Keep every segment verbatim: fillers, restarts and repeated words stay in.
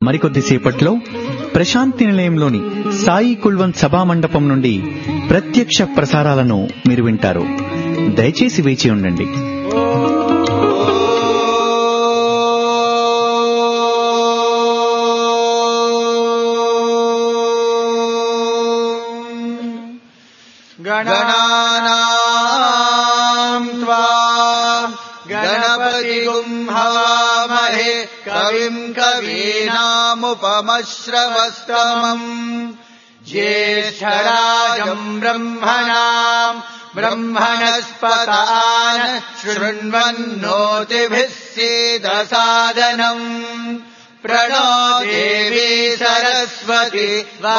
మరికొద్దిసేపట్లో ప్రశాంతి నిలయంలోని సాయి కుల్వంత్ సభా మండపం నుండి ప్రత్యక్ష ప్రసారాలను మీరు వింటారు. దయచేసి వేచి ఉండండి. गणानां त्वा गणपतिगुं हवामहे कविं कवीनामुपमश्रवस्तमम् ज्येष्ठराजं ब्रह्मणां ब्रह्मणस्पतान शृण्वन्नोतिभिः सीदसादनम् प्रणो देवी सरस्वती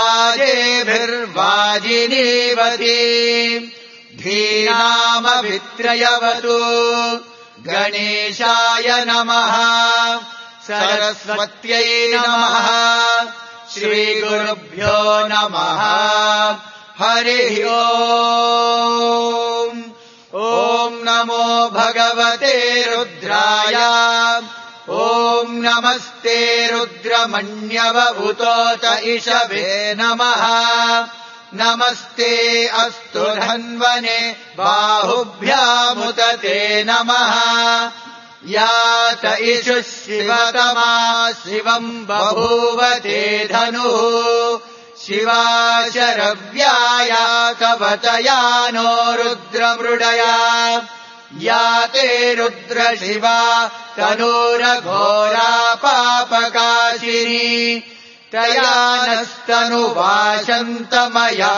वाजेभिर्वाजिनीवती धीनामभित्रयवतु गणेशाय नमः सरस्वत्यै नमः श्रीगुरुभ्यो नमः हरिः ओम् ॐ नमो भगवते रुद्राय ॐ नमस्ते रुद्रमण्यवभूतोत इषवे नमः नमस्ते अस्तु धन्वने बाहुभ्यामुत ते नमः यात इषुः शिवतमा शिवम् बभूव ते धनुः शिवा शरव्याया कवचया नो रुद्रमृडया या ते रुद्र शिवा तनूरघोरा पापकाशिनी तया नस्तनुवाशन्तमया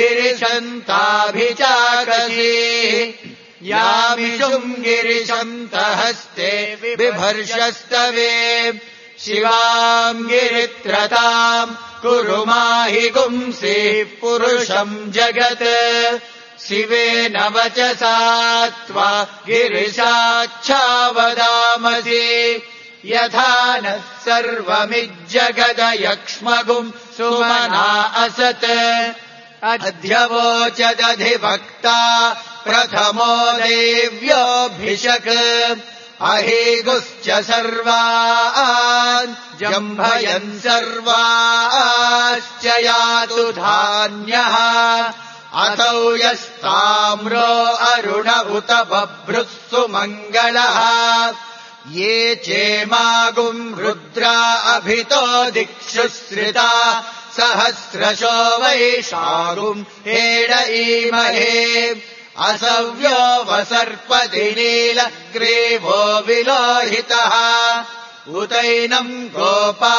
गिरिशन्ताभिचाकशी यामिषुम् गिरिशन्तहस्ते बिभर्षस्तवे शिवाम् गिरित्रताम् कुरु माहि गुंसि पुरुषम् जगत् शिवेन वचसा त्वा गिरिशाच्छावदामसि यथा नः सर्वमिज्जगदयक्ष्मगुम् सुमना असत् अध्यवोचदधिवक्ता प्रथमो देव्योऽभिषक् अहेगुश्च सर्वान् जम्भयन् सर्वाश्च यातु धान्यः असौ यस्ताम्रो अरुण उत बभ्रुः सुमङ्गलः ये चेमागुम् रुद्रा अभितो दिक्षुश्रिता सहस्रशो वैशागुम् हेडईमहे असव्यो वसर्पति नीलग्रीवो विलोहितः उतैनम् गोपा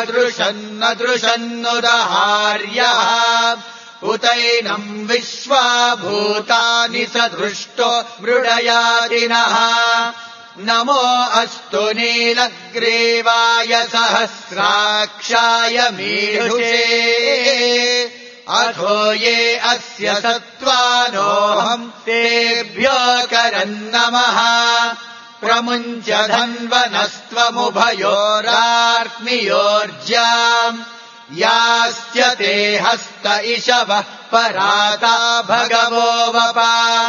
अदृशन्नदृशन्नुदहार्यः उतैनम् विश्वा भूतानि सदृष्टो मृडयादिनः नमो अस्तु नीलग्रीवाय सहस्राक्षाय मीढुषे अथो ये अस्य सत्त्वानोऽहम् तेभ्यो करन्नमः प्रमुञ्च धन्वनस्त्वमुभयोरार्त्मियोर्ज्याम् यास्य ते हस्त इषवः पराता भगवो वपा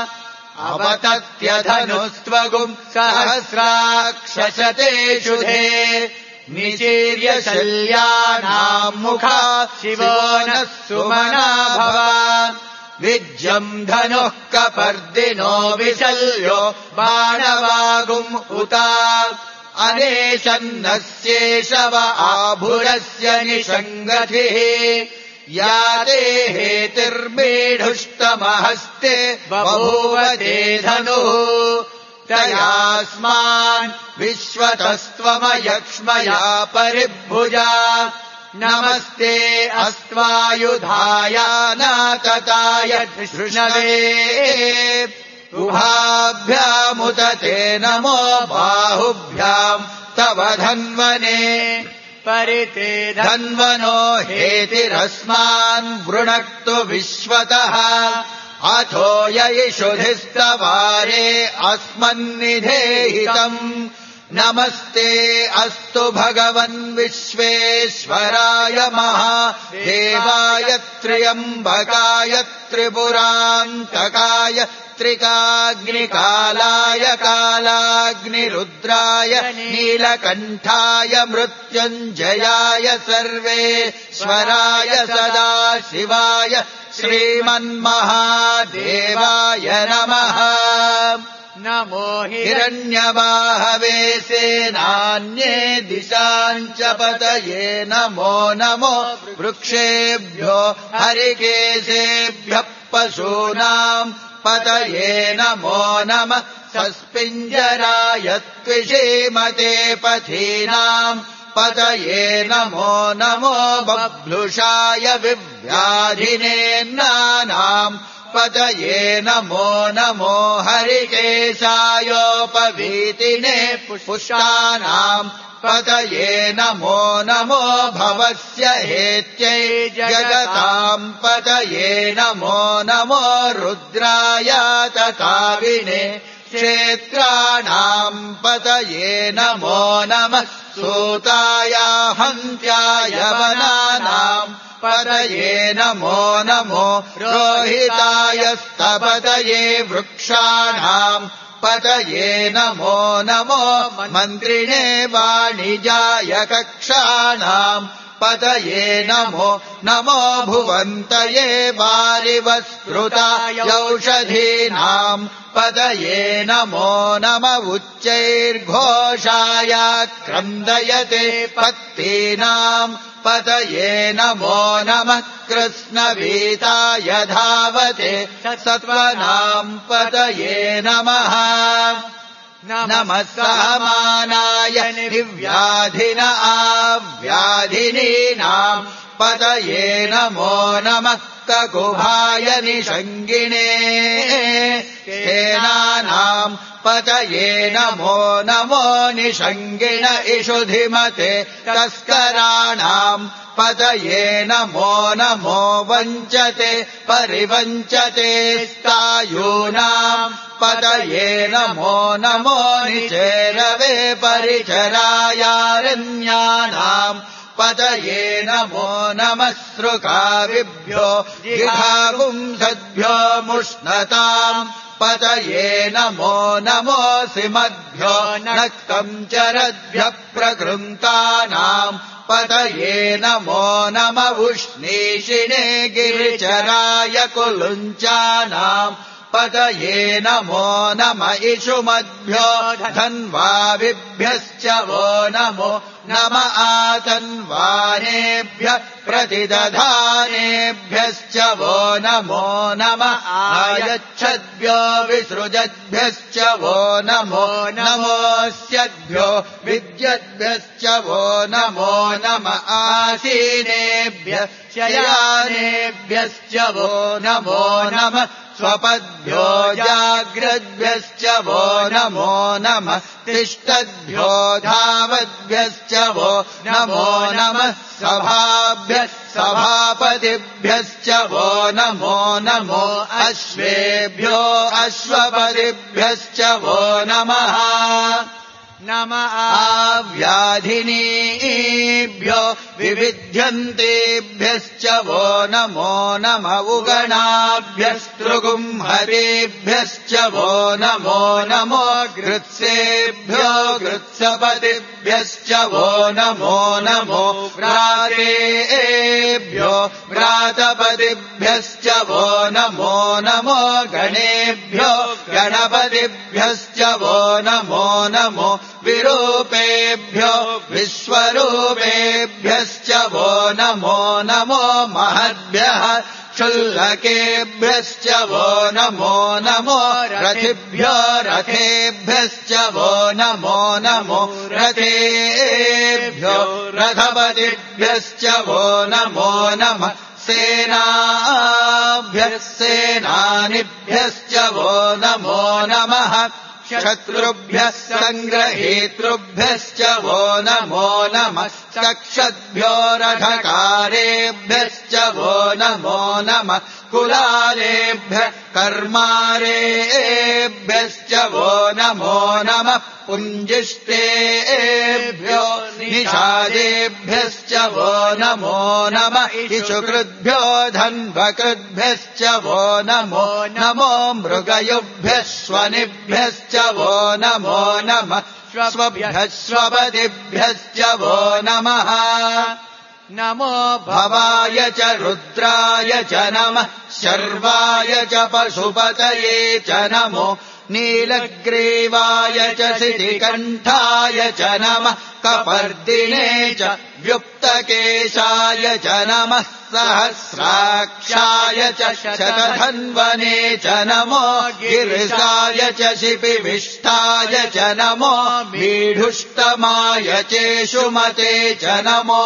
अवतत्यधनुस्त्वगुम् सहस्राक्षशते शुधे निचीर्य शल्यानाम् मुखा शिवो नः सुमना भव विज्यम् धनुः कपर्दिनो विशल्यो बाणवागुम् उता अनेशन्नस्येषव आभुरस्य निषङ्गतिः या ते हेतिर्मीढुष्टमहस्ते बभूव ते धनुः तयास्मान् विश्वतस्त्वमयक्ष्मया परिभुजा नमस्ते अस्त्वायुधाय नातताय धृष्णवे उभाभ्यामुत ते नमो बाहुभ्याम् तव धन्वने परिते धन्वनो हेतिरस्मान् वृणक्तु विश्वतः अथो य इषुधिस्तवारे अस्मन्निधेहितम् नमस्ते अस्तु भगवन् विश्वेश्वराय महादेवाय त्र्यम्बकाय त्रिपुरान्तकाय त्रिकाग्निकालाय कालाग्निरुद्राय नीलकण्ठाय मृत्युञ्जयाय सर्वेश्वराय सदाशिवाय श्रीमन्महादेवाय नमः। नमो हिरण्यबाहवे सेनान्ये दिशाञ्च पतये नमो नमो वृक्षेभ्यो हरिकेशेभ्यः पशूनाम् पतये नमो नमः सस्पिञ्जराय त्विषीमते पथीनाम् पतये नमो नमो बभ्लुषाय विव्याधिनेन्नानाम् पतये नमो नमो हरिकेशायोपवीतिने पुष्टानाम् पतये नमो नमो भवस्य हेत्यै जगताम् पतये नमो नमो रुद्राय तथाविने क्षेत्राणाम् पतये नमो नमः सूताय हन्त्याय वनानाम् पतये नमो नमो रोहिताय स्तपतये वृक्षाणाम् पतये नमो नमो मन्त्रिणे वाणिजाय कक्षाणाम् पतये नमो नमो भुवन्तये वारिवस्कृताय औषधीनाम् पतये नमो नम उच्चैर्घोषाय क्रन्दयते पत्तीनाम् पतये नमो नमः कृष्णवीताय धावते सत्त्वनाम् पतये नमः नमः सहमानाय निव्याधिन आव्याधिनीनाम् पतये नमो नमः ककुभाय निषङ्गिणे सेनानाम् पतये नमो नमो निषङ्गिण इषुधिमते तस्कराणाम् पतये नमो नमो वञ्चते परिवञ्चते स्तायूनाम् पतये नमो नमो निचेरवे परिचरायारण्यानाम् पतये नमो नमः सृकाविभ्यो जिघागुंसद्भ्यो मुष्णताम् पतये नमो नमो सिमद्भ्यो नक्तम् चरद्भ्यः प्रकृन्तानाम् पतये नमो नम उष्णीषिणे गिरिचराय कुलुञ्चानाम् पतये नमो नम इषुमद्भ्यो धन्वाविभ्यश्च वो नमो नम आतन्वानेभ्यः प्रतिदधानेभ्यश्च वो नमो नम आयच्छद्भ्यो विसृजद्भ्यश्च वो नमो नमोऽस्यद्भ्यो विद्यद्भ्यश्च वो नमो नम आसीनेभ्यः शयानेभ्यश्च वो नमो नम स्वपद्भ्यो जाग्रद्भ्यश्च वो नमो नमः तिष्ठद्भ्यो धावद्भ्यश्च वो नमो नमः सभाभ्यः सभापतिभ्यश्च वो नमो नमो अश्वेभ्यो अश्वपतिभ्यश्च वो नमः नम आव्याधिनीभ्यो विविध्यन्तेभ्यश्च वो नमो नम उगणाभ्यस्तृगुंहरेभ्यश्च वो नमो नमो गृत्सेभ्यो गृत्सपतिभ्यश्च वो नमो नमो व्रातेभ्यो व्रातपतिभ्यश्च वो नमो नमो गणेभ्यो गणपतिभ्यश्च वो नमो नमो विरूपेभ्यो विश्वरूपेभ्यश्च वो नमो नमो महद्भ्यः क्षुल्लकेभ्यश्च वो नमो नमो रथिभ्यो रथेभ्यश्च वो नमो नमो रथेभ्यो रथपतिभ्यश्च वो नमो नमः सेनाभ्यः सेनानिभ्यश्च वो नमो नमः शत्रुभ्यः सङ्ग्रहेतृभ्यश्च वो नमो नमः चक्षद्भ्यो रथकारेभ्यश्च वो नमो नमः कुलालेभ्यः कर्मारेभ्यश्च वो नमो नमः पुञ्जिष्टेभ्यो निषादेभ्यश्च वो नमो नमः इषुकृद्भ्यो धन्वकृद्भ्यश्च वो नमो नमो मृगयुभ्यः स्वनिभ्यश्च वो नमो नमः स्वभ्यः स्वपतिभ्यश्च वो नमः नमो भवाय च रुद्राय च नमः शर्वाय च पशुपतये च नमो नीलग्रीवाय च शितिकण्ठाय च नमः कपर्दिने च व्युक्तकेशाय च नमः सहस्राक्षाय च शतधन्वने च नमो गिरिशाय च शिपिविष्टाय च नमो मीढुष्टमाय चेषुमते च नमो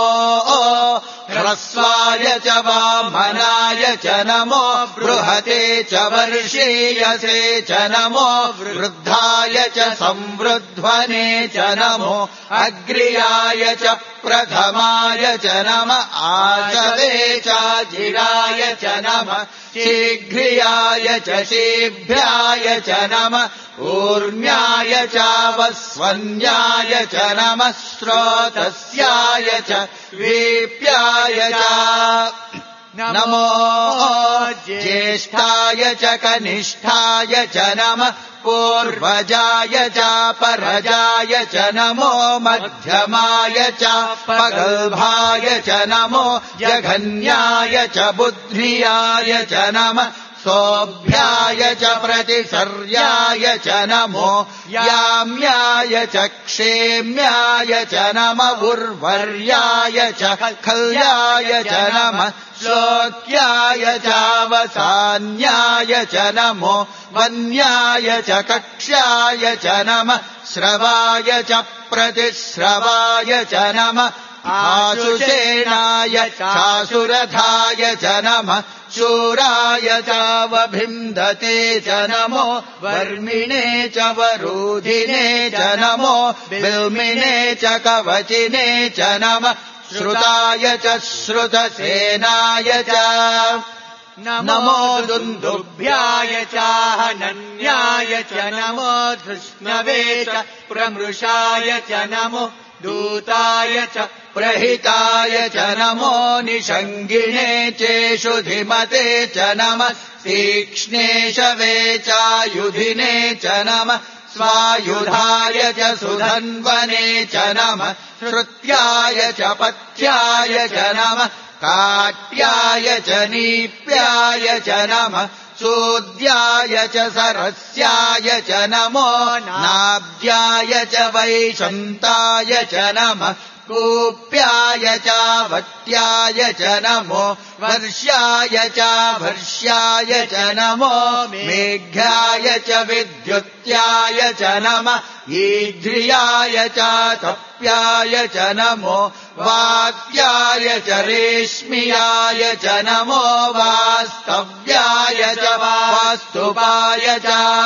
ह्रस्वाय च वामनाय च नमो बृहते च वर्षीयसे च नमो वृद्धाय च संवृध्वने च नमो अग्र्याय च प्रथमाय च नमः आचवे चाजिराय च नमः शीघ्रियाय च शीभ्याय च नमः ऊर्म्याय चावस्वन्याय च नमः स्रोतस्याय च वीप्याय च नमो ज्येष्ठाय च कनिष्ठाय च नमः पूर्वजाय च परजाय च नमो मध्यमाय च पगल्भाय च नमो जघन्याय च बुद्ध्याय च नमः सोऽभ्याय च प्रतिसर्याय च नमो याम्याय च क्षेम्याय च नमः उर्वर्याय च खल्याय च नमः श्लोक्याय चावसान्याय च नमो वन्याय च कक्ष्याय च नमः श्रवाय च प्रतिश्रवाय च नमः आशुषेणाय चासुरथाय च नमः शूराय चावभिन्दते च नमो वर्मिणे च वरूधिने च नमो बिल्मिने च कवचिने च नमः श्रुताय च श्रुतसेनाय च नमो दुन्दुभ्याय चाहनन्याय च नमो धृष्णवे च प्रमृषाय च नमो दूताय च प्रहिताय च नमो निषङ्गिणे चेषुधिमते च नमः तीक्ष्णेशवे चायुधिने च नमः स्वायुधाय च सुधन्वने च नमः श्रुत्याय च पथ्याय च नमः काट्याय च नीप्याय च नमः सूद्याय च सरस्याय च नमो नाब्जाय च वैशन्ताय च नमः कूप्याय चावत्याय च नमो वर्ष्याय चाभर्ष्याय च नमो मेघ्याय च विद्युत्याय च नमः ईध्रियाय चातप्याय च नमो वात्याय च रेश्मियाय च नमो वास्तव्याय च वास्तुपाय च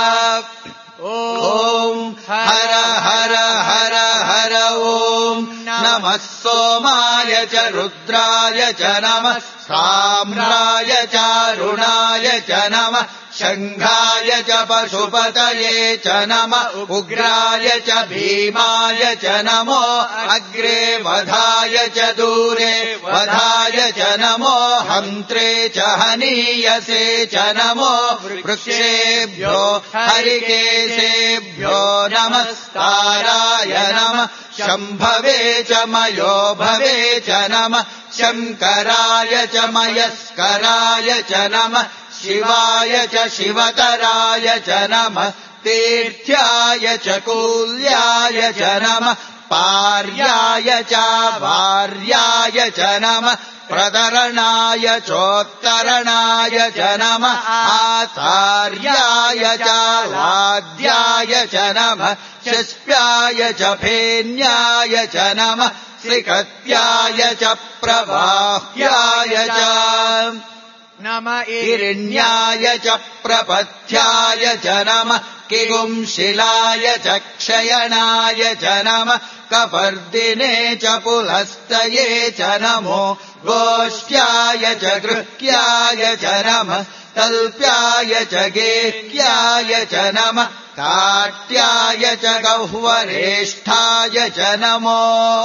ॐ हर हर हर हर ॐ नमः सोमाय च रुद्राय च नमः साम्राय चारुणाय च नमः शङ्घाय च पशुपतये च नमः उग्राय च भीमाय च नमो अग्रे वधाय च दूरे वधाय च नमो हन्त्रे च हनीयसे च नमो वृक्षेभ्यो हरिकेशेभ्यो नमस्ताराय नमः शम्भवे च मयो भवे च नमः शङ्कराय च मयस्कराय च नमः शिवाय च शिवतराय च नमः तीर्थ्याय च कूल्याय च नमः पार्याय च वार्याय च नमः प्रदरणाय चोत्तरणाय च नमः आचार्याय च वाद्याय च नमः शस्प्याय च फेन्याय च नमः श्रीकत्याय च प्रवाह्याय च नम हिरण्याय च प्रपथ्याय च नमः किगुंशिलाय च क्षयणाय च नमः कपर्दिने च पुलस्तये च नमो गोष्ट्याय च गृह्याय च नमः तल्प्याय च गेह्याय च नमः काट्याय च गह्वरेष्ठाय च नमो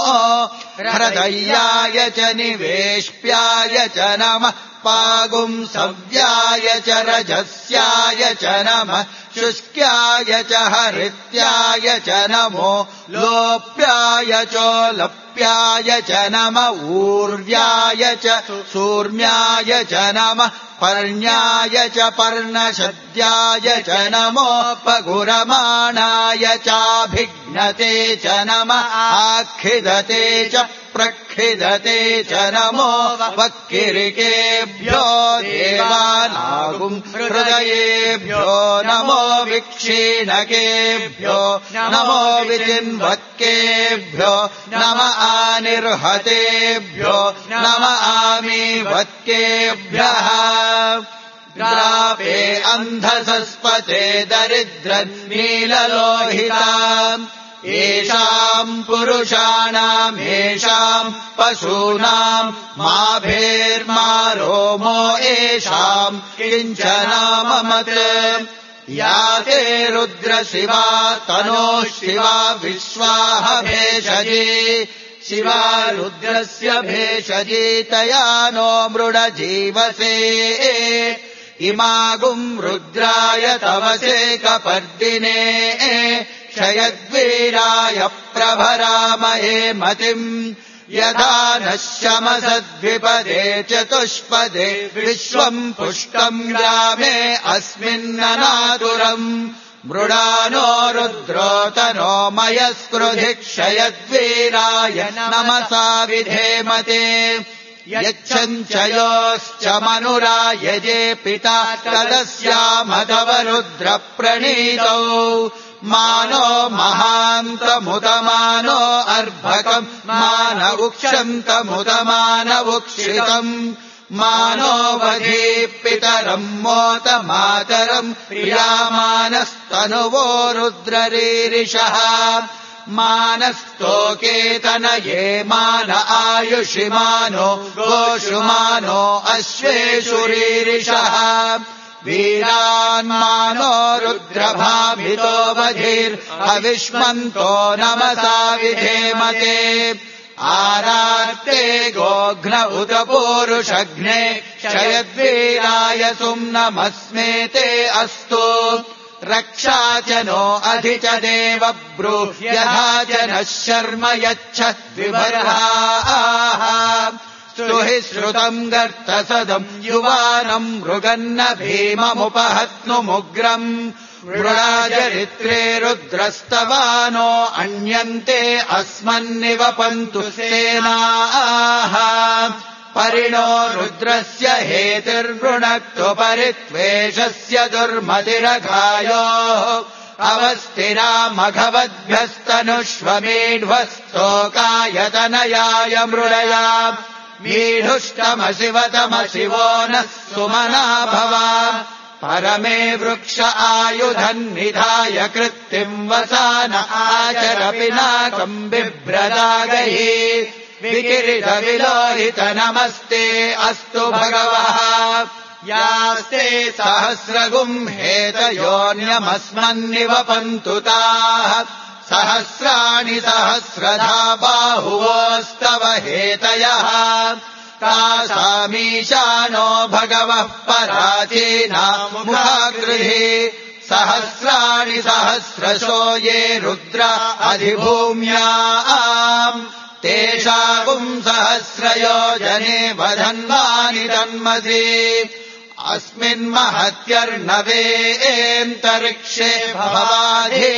हृदयाय च निवेश्याय च नमः पागुंसव्याय च रजस्याय च नमः शुष्क्याय च हरित्याय च नमो लोप्याय चोलप्याय च नमः ऊर्व्याय च सूर्म्याय च नमः पर्ण्याय च पर्णशद्याय च नमोपगुरमाणाय चाभिघ्नते च नमः आखिदते च प्रखिदते च नमो वक्किरिकेभ्यो देवानागुं हृदयेभ्यो नमो विक्षीणकेभ्यो नमो विचिन्वत्केभ्यो नम आनिर्हतेभ्यो नम आमीवत्केभ्यः ग्रापे अन्धसस्पते दरिद्रनीललोहिताम् येषाम् पुरुषाणाम् येषाम् पशूनाम् माभेर्मा रोमो येषाम् किञ्चनाममत् या ते रुद्रशिवा तनोः शिवा विश्वाह भेषजे शिवा रुद्रस्य भेषजी तया नो मृडजीवसे इमागुम् रुद्राय तवसे कपर्दिने क्षयद्वीराय प्रभरामहे मतिम् यथा नः शमसद्विपदे चतुष्पदे विश्वम् पुष्टम् ग्रामे अस्मिन्ननातुरम् मृडानो रुद्रोतनो मयस्कृधि क्षयद्वीराय नमसा विधेमते यच्छञ्चयोश्च मनुरायजे पिता तदस्यामतव रुद्रप्रणीतौ मानो महान्तमुदमानो अर्भकम् मानवुक्षन्तमुदमानवुक्षितम् मानो वधे पितरम् मोत मातरम् प्रियामानस्तनुवो रुद्ररीरिषः मानस्तोकेतनये मान आयुषिमानो गोषुमानो अश्वेषुरीरिषः वीरान्मानो रुद्रभामितो बधिर्हविष्मन्तो नमसा विधेमते आरार्ते गोघ्न उत पूरुषघ्ने क्षयद्वीराय सुम्नमस्मेते अस्तु रक्षा च नो अधि च देव ब्रूह्यथा च नः शर्म यच्छद्विबर्हाः स्तुहि श्रुतम् गर्तसदम् युवानम् मृगन्न भीममुपहत्नुमुग्रम् मृडाचरित्रे रुद्रस्तवानो अन्यन्ते अस्मन्निवपन्तु सेनाः परिणो रुद्रस्य हेतिर्वृणक्तु परित्वेषस्य दुर्मतिरघायोः अवस्थिरामघवद्भ्यस्तनुष्वमीढ्वस्तोकायतनयाय मृडया मीढुष्टमशिवतमशिवो नः सुमना भवा परमे वृक्ष आयुधन्निधाय कृत्तिम् वसान आचर पिनाकम् बिभ्रदागैः विकिरितविलोहित नमस्ते अस्तु भगवः यास्ते सहस्रगुम् हेतयोऽन्यमस्मन्निवपन्तु ताः सहस्राणि सहस्रधा बाहुवोस्तव हेतयः तासामीशानो भगवः पराचीनामुखागृहे सहस्राणि सहस्रशो ये रुद्र अधिभूम्याम् तेषागुम् सहस्रयोजने वधन्वानि तन्मसि अस्मिन्महत्यर्णवेऽन्तरिक्षे भवाधि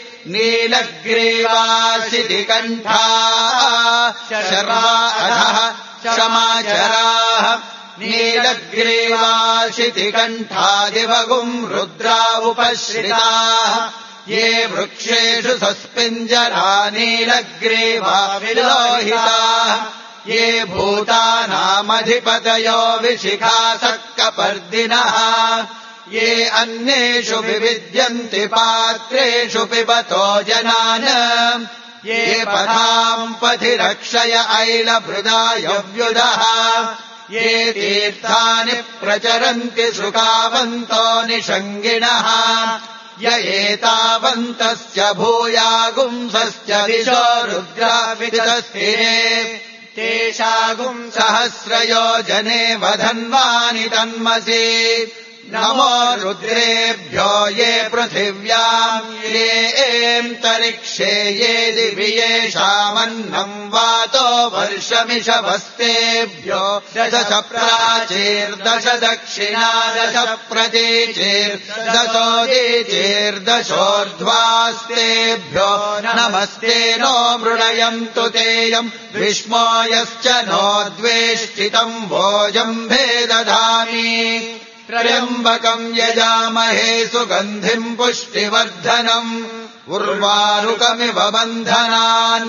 नीलग्रीवासितिकण्ठा शर्वा अधः क्षमाचराः नीलग्रीवासितिकण्ठादिवगुम् रुद्रा उपश्रिताः ये वृक्षेषु सस्पिञ्जरा नीलग्रीवा विलोहिताः ये भूतानामधिपतयो विशिखासक्तयः शाकपर्दिनः ये अन्येषु विविद्यन्ति पात्रेषु पिबतो जनान् ये पथाम् पथि रक्षय ऐलभृदायव्युदः ये तीर्थानि प्रचरन्ति शुकावन्तो निषङ्गिणः य एतावन्तस्य भूयागुंसस्य दिशो रुद्राविदस्थिरे तेषागुम् सहस्रयोजने वधन्वानि तन्मसि नमो रुद्रेभ्यो ये पृथिव्याम् ये एन्तरिक्षे ये दिवि येषामन्नम् वातो वर्षमिषवस्तेभ्यो दश प्राचीर्दश दक्षिणा दश प्रतीचीर्दशोदीचीर्दशोर्ध्वास्तेभ्यो नमस्ते नो मृणयन्तु तेयम् विष्मो यश्च नो द्वेष्टितम् भोजम्भे दधामि त्र्यम्बकम् यजामहे सुगन्धिम् पुष्टिवर्धनम् उर्वारुकमिव बन्धनान्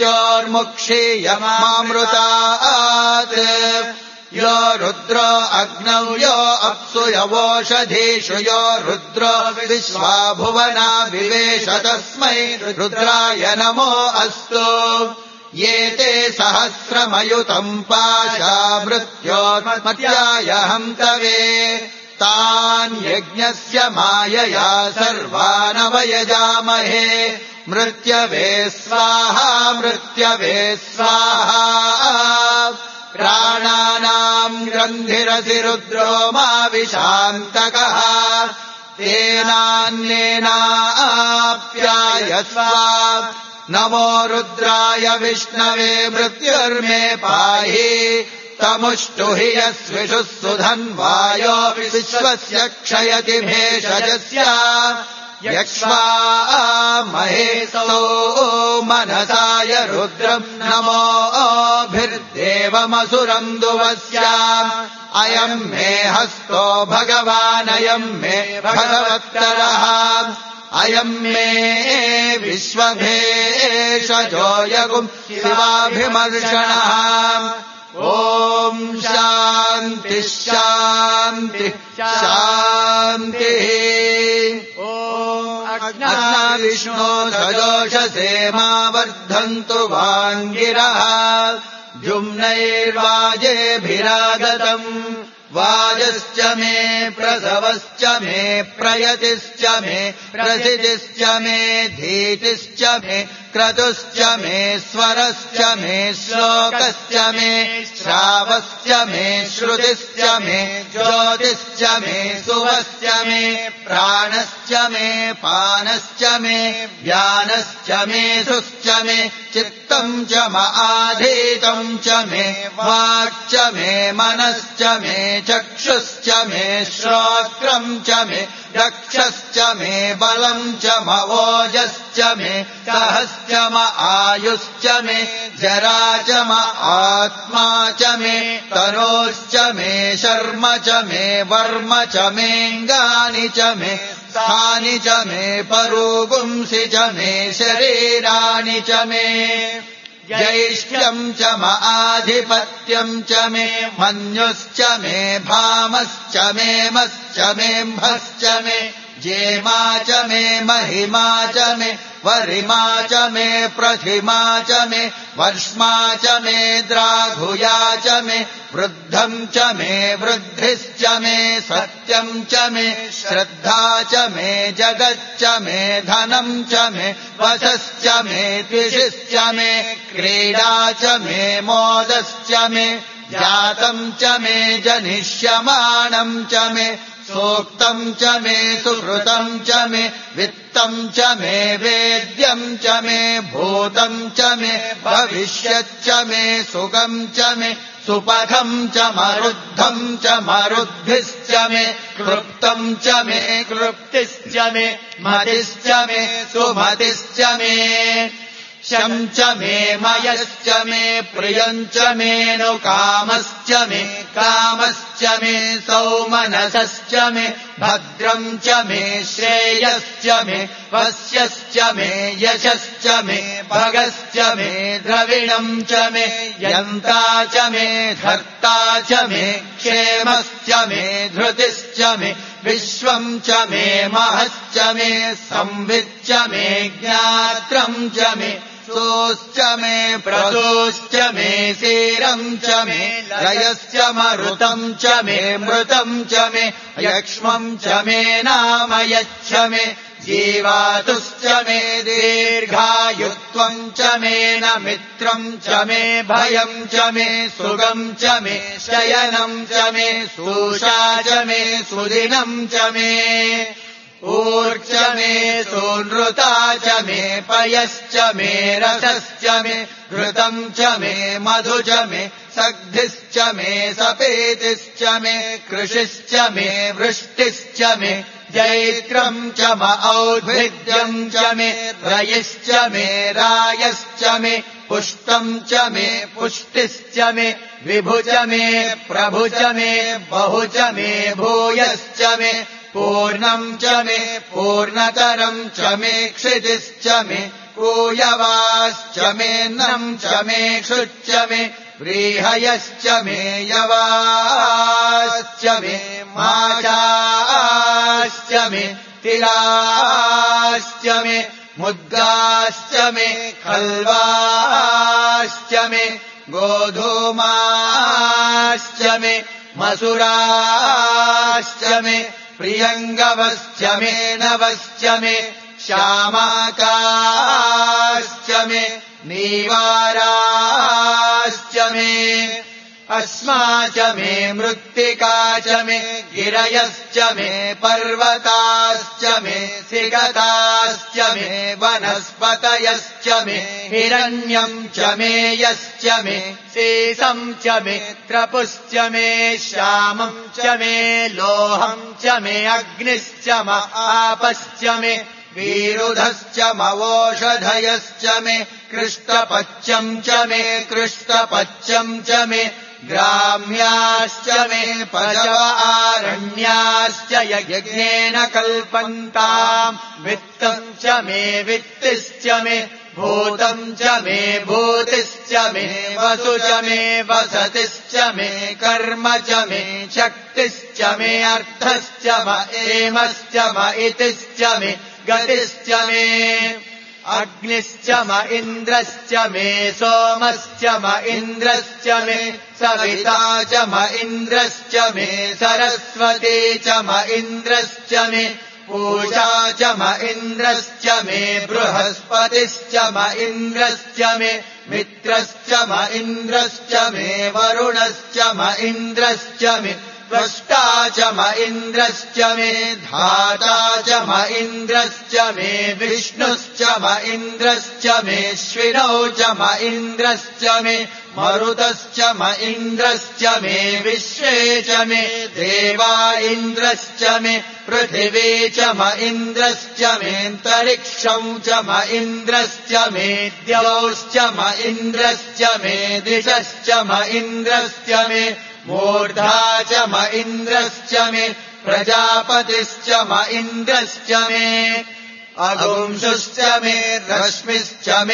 मृत्योर्मुक्षीयमामृतात् यो रुद्रो अग्नौ यो अप्सु यवोषधीषु यो रुद्रो विश्वा भुवना विवेश तस्मै रुद्राय नमो अस्तु ये ते सहस्रमयुतम् पाशा मृत्योर्मत्याय हन्तवे तान् यज्ञस्य मायया सर्वानवयजामहे मृत्यवे स्वाहा मृत्यवे स्वाहा प्राणानाम् ग्रन्थिरसि रुद्रो मा विशान्तकः तेनान्येनाप्यायस्व नमो रुद्राय विष्णवे मृत्युर्मे पाहि तमुष्टुहि यस्विषुः सुधन्वायो विश्वस्य क्षयति भेषजस्य यक्ष्वामहेसो मनसाय रुद्रम् नमोभिर्देवमसुरम् दुवस्याम् अयम् मे हस्तो भगवानयम् मे भगवत्तरः अयम् मे विश्वभेषजो यगुम् शिवाभिमर्षणः ॐ शान्तिः शान्तिः शान्तिः अग्नाविष्णो सजोषसे मा वर्धन्तु वाङ्गिरः जुम्नैर्वाजेभिरागतम् वाजश्च मे प्रसवश्च मे प्रयतिश्च मे प्रसिद्धिश्च मे धीतिश्च मे क्रतुश्च मे स्वरश्च मे श्लोकश्च मे श्रावश्च मे श्रुतिश्च मे ज्योतिश्च मे सुवश्च मे प्राणश्च मे पानश्च मे व्यानश्च मे सुश्च मे चित्तम् च महाधीतम् च मे वाक्च मे मनश्च मे चक्षुश्च मे श्रोत्रम् च मे दक्षश्च मे बलम् च मवोजश्च मे सहश्च म आयुश्च मे जरा च म आत्मा च मे तनोश्च मे शर्म च मे वर्म च मेऽङ्गानि च मे स्थानि च मे परोगुंसि च मे शरीराणि च मे ज्यैष्ठ्यम् च म आधिपत्यम् च मे मन्युश्च मे भामश्च मे मश्च मेऽम्भश्च मे जेमा च मे महिमा च मे वरिमा च मे प्रथिमा च मे वर्ष्मा च मे द्राघुया च मे वृद्धम् च मे वृद्धिश्च मे सत्यम् च मे श्रद्धा च मे जगच्च मे धनम् च मे वशश्च मे द्विषिश्च मे क्रीडा च मे मोदश्च मे जातम् च मे जनिष्यमाणम् च मे सूक्तम् च मे सुहृतम् च मे वित्तम् च मे वेद्यम् च मे भूतम् च मे भविष्यच्च मे सुगम् च मे सुपथम् च मरुद्धम् च मरुद्भिश्च मे कृप्तम् च मे कृप्तिश्च मे मतिश्च मे सुमतिश्च मे शं च मे मयश्च मे प्रियम् च मे नु कामश्च मे कामश्च मे सौमनसश्च मे भद्रम् च मे श्रेयश्च मे वस्यश्च मे यशश्च मे भगश्च मे द्रविणम् च मे यन्ता च मे धर्ता च मे क्षेमश्च मे धृतिश्च मे विश्वम् च मे महश्च मे संविच्च मे ज्ञात्रम् च मे सोश्च मे प्रदोश्च मे सीरम् च मे लयश्च मरुतम् च मे मृतम् च मे यक्ष्मम् च मे नामयच्च मे जीवातुश्च मे दीर्घायुत्वम् च मे न मित्रम् च मे भयम् च मे सुगम् च मे शयनम् च मे सूषा च मे सुदिनम् च मे ऊर्च मे सोनृता च मे पयश्च मे रसश्च मे घृतम् च मे मधु च मे सग्धिश्च मे सपेतिश्च मे कृषिश्च मे वृष्टिश्च मे जैत्रम् च म औद्भिद्यम् च मे रयिश्च मे रायश्च मे पुष्टम् च मे पुष्टिश्च मे विभु च मे प्रभु च मे बहु च मे भूयश्च मे पूर्णम् च मे पूर्णतरम् च मे क्षितिश्च मे कूयवाश्च मे नम् च मे क्षुच्च मे व्रीहयश्च मे यवाश्च मे माशाश्च मे तिलाश्च मे मुद्गाश्च मे खल्वाश्च मे गोधूमाश्च मे मसुराश्च मे प्रियङ्गवश्च मे नवश्च मे श्यामाकाश्च मे नीवाराश्च मे अस्मा च मे मृत्तिका च मे गिरयश्च मे पर्वताश्च मे सिगताश्च मे वनस्पतयश्च मे हिरण्यम् च मे यश्च मे शेषम् च मे त्रपुश्च मे श्यामम् च मे लोहम् च मे अग्निश्च म आपश्च मे वीरुधश्च मवोषधयश्च मे कृष्टपच्यम् च मे कृष्टपच्यम् च मे ग्राम्याश्च मे पशव आरण्याश्च यज्ञेन कल्पन्ताम् वित्तम् च मे वित्तिश्च मे भूतम् च मे भूतिश्च मे वसु च मे वसतिश्च मे कर्म च मे शक्तिश्च मे अर्थश्च म एमश्च म इतिश्च मे गतिश्च मे अग्निश्च म इन्द्रश्च मे सोमश्च म इन्द्रश्च मे सविता च म इन्द्रश्च मे सरस्वती च म इन्द्रश्च मे पूषा च म इन्द्रश्च मे बृहस्पतिश्च म इन्द्रश्च मे मित्रश्च म इन्द्रश्च मे वरुणश्च म इन्द्रश्च मे त्वष्टा च म इन्द्रश्च मे धाता च म इन्द्रश्च मे विष्णुश्च म इन्द्रश्च मे श्विनौ च म इन्द्रश्च मे मरुतश्च म इन्द्रश्च मे विश्वे च मे देवा इन्द्रश्च मे पृथिवी च म इन्द्रश्च मेऽन्तरिक्षम् च म इन्द्रश्च मे द्यौश्च म इन्द्रश्च मे दिशश्च म इन्द्रश्च मे मूर्धा च म इन्द्रश्च मे प्रजापतिश्च म इन्द्रश्च मे अगुंसुश्च मे रश्मिश्च मे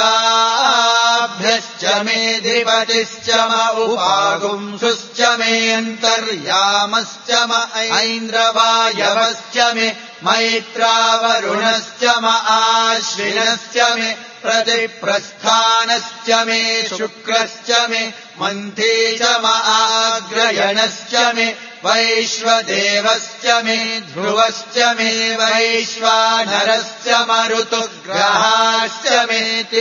दाभ्यश्च मे धिपतिश्च म उपागुंसुश्च मे अन्तर्यामश्च म ऐन्द्रवायवश्च मे मैत्रावरुणश्च म आश्विनश्च मे प्रतिप्रस्थानश्च मे शुक्रश्च मे मन्थी च म आग्रयणश्च मे वैश्वदेवश्च मे ध्रुवश्च मे वैश्वानरश्च मरुतुग्राश्च मे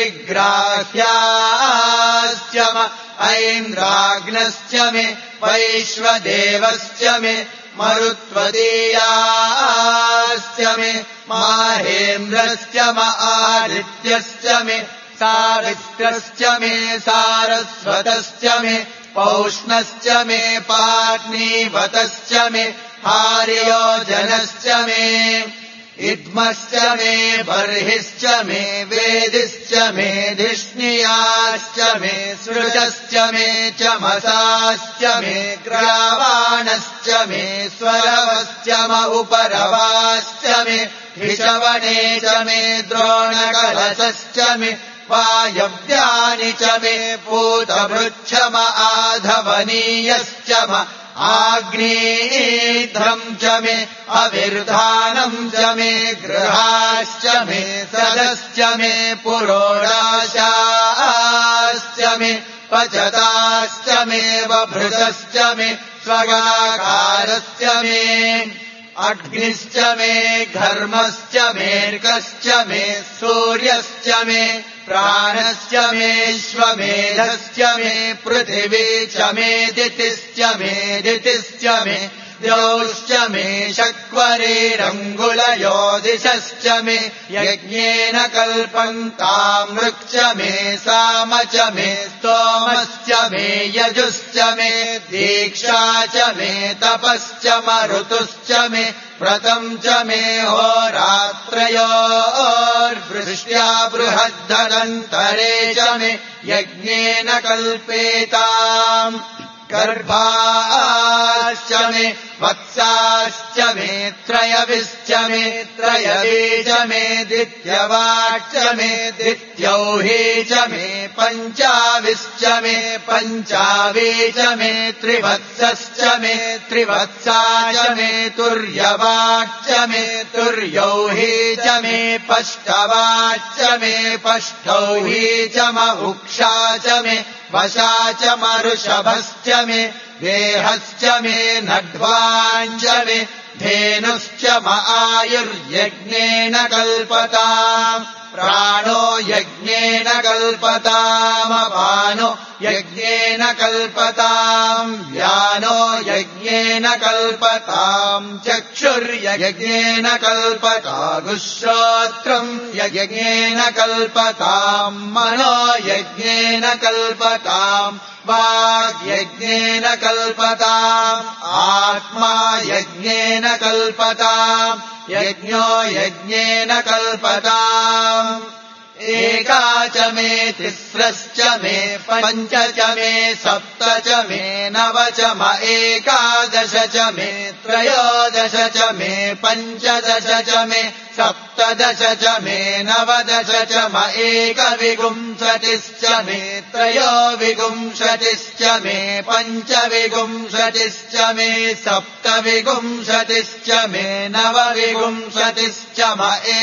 तिग्राह्याश्च म ऐन्द्राग्नश्च मे वैश्वदेवश्च मे मरुत्वदीयाश्च मे माहेन्द्रश्च म आदित्यश्च मे सावित्रश्च मे सारस्वतश्च मे पौष्णश्च मे पार्णीवतश्च मे हार्योजनश्च मे इद्मश्च मे बर्हिश्च मे वेदिश्च मे धिष्णियाश्च मे सृजश्च मे चमसाश्च मे ग्रावाणश्च मे स्वरवश्च म उपरवाश्च मे ऋषवणे च मे द्रोणकलशश्च मे वायव्यानि च मे पूतभृच्छम आधवनीयश्च म आग्नेध्रम् च मे अविर्धानम् च मे गृहाश्च मे सदश्च मे पुरोडाशाश्च मे पचताश्च मे वभृतश्च मे स्वगाकारश्च मे अग्निश्च मे घर्मश्च मेऽर्कश्च मे सूर्यश्च मे प्राणश्च मेऽश्वमेधश्च मे पृथिवी च मे दितिश्च मे दितिश्च मे द्यौश्च मे शक्वरेरङ्गुलयो दिशश्च मे यज्ञेन कल्पन्तामृक् मे साम च मे स्तोमश्च मे यजुश्च मे दीक्षा च मे तपश्च मरुतुश्च मे व्रतम् च मे होरात्रयोर्वृष्ट्या बृहद्धनन्तरे च मे यज्ञेन कल्पेताम् गर्भाश्च मे वत्साश्च मे त्रयविश्च मे त्रयवे च मे द्वितीयवाच्च मे द्वितीयौहे च मे पञ्चाविश्च मे पञ्चावे च मे त्रिवत्सश्च मे त्रिवत्सा च मे तुर्यवाच्च मे तुर्यौहे च मे पष्टवाच्च मे पष्टौहे च महुक्षा च मे वशा च मरुषभश्च मे देहश्च मे नड्वाञ्च मे धेनुश्च म आयुर्यज्ञेन कल्पताम् प्राणो यज्ञेन कल्पतामपानो यज्ञेन कल्पताम् व्यानो यज्ञेन कल्पताम् चक्षुर्यज्ञेन कल्पतागुश्रोत्रम् यज्ञेन कल्पताम् मनो यज्ञेन कल्पताम् वाग्यज्ञेन कल्पताम् आत्मा यज्ञेन कल्पताम् यज्ञो यज्ञेन कल्पताम् एका च मे तिस्रश्च मे पञ्च च मे सप्त च मे नव च म एकादश च मे त्रयोदश च मे पञ्चदश च मे सप्तदश च मे नवदश च म एकविंशतिश्च मे त्रयोविंशतिश्च मे पञ्चविंशतिश्च मे सप्तविंशतिश्च मे नवविंशतिश्च म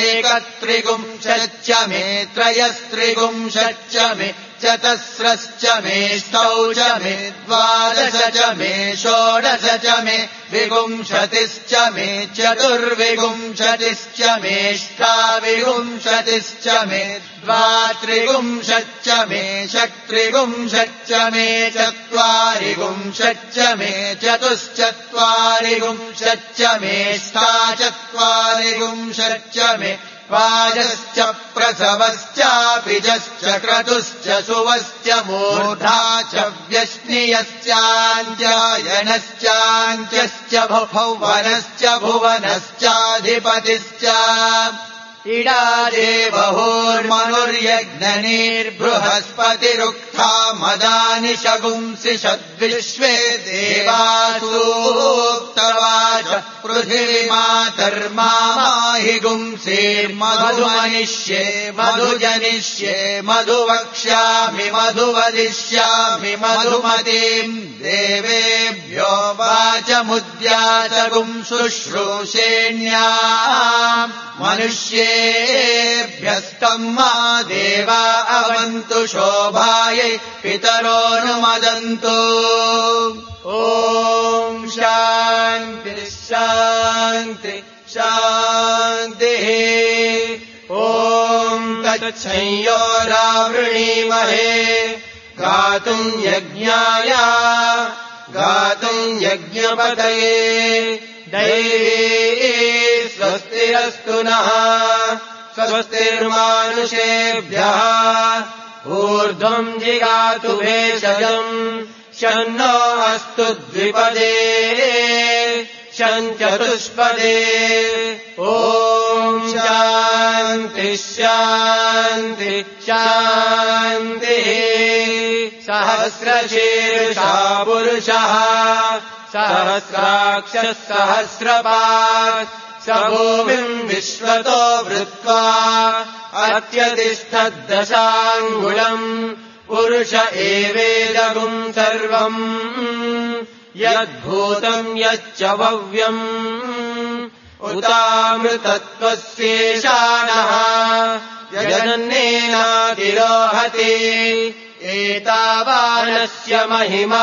एकत्रिंशच्च मे त्रयस्त्रिंशच्च मे चतस्रश्च मे ष्टौ च मे द्वादश च मे षोडश च मे विंशतिश्च मे चतुर्विंशतिश्च मेष्टाविंशतिश्च मे द्वात्रिंशच्च मे षट्त्रिंशच्च मे चत्वारिंशच्च मे चतुश्चत्वारिंशच्च मेष्टाचत्वारिंशच्च मे वाजश्च प्रसवश्चापिजश्च क्रतुश्च सुवश्च मूर्धा च व्यश्नियश्चाञ्जयनश्चाञ्जश्च भुवनश्च भुवनश्चाधिपतिश्च इडा देवहोर्मनुर्यज्ञनिर्बृहस्पतिरुक्था मदानि शगुंसि षद्विश्वे देवासूक्तवाच पृथिवीमातर्माहि गुंसेर्मधुमनिष्ये मधुजनिष्ये मधुवक्ष्यामि मधुवदिष्यामि मधुमतीम् देवेभ्यो वाचमुद्यातगुं शुश्रूषेण्याम् मनुष्येभ्यस्तम् मा देवा अवन्तु शोभायै पितरोऽनुमदन्तु ॐ शान्ति शान्ति शान्तिः ॐ तच्छंयोरावृणीमहे गातुम् यज्ञाय गातुम् यज्ञपतये दैवी स्वस्तिरस्तु नः स्वस्तिर्मानुषेभ्यः ऊर्ध्वम् जिगातु भेषजम् शन्नो अस्तु द्विपदे शञ्चतुष्पदे ॐ शान्ति शान्ति शान्तिः सहस्रशीर्षा पुरुषः सहस्राक्षः सहस्रपात् स भूमिम् विश्वतो वृत्वा अत्यतिष्ठद्दशाङ्गुलम् पुरुष एवेदगुम् सर्वम् यद्भूतम् यच्च भव्यम् उतामृतत्वस्येषाणः यजन्नेनातिरोहति एतावानस्य महिमा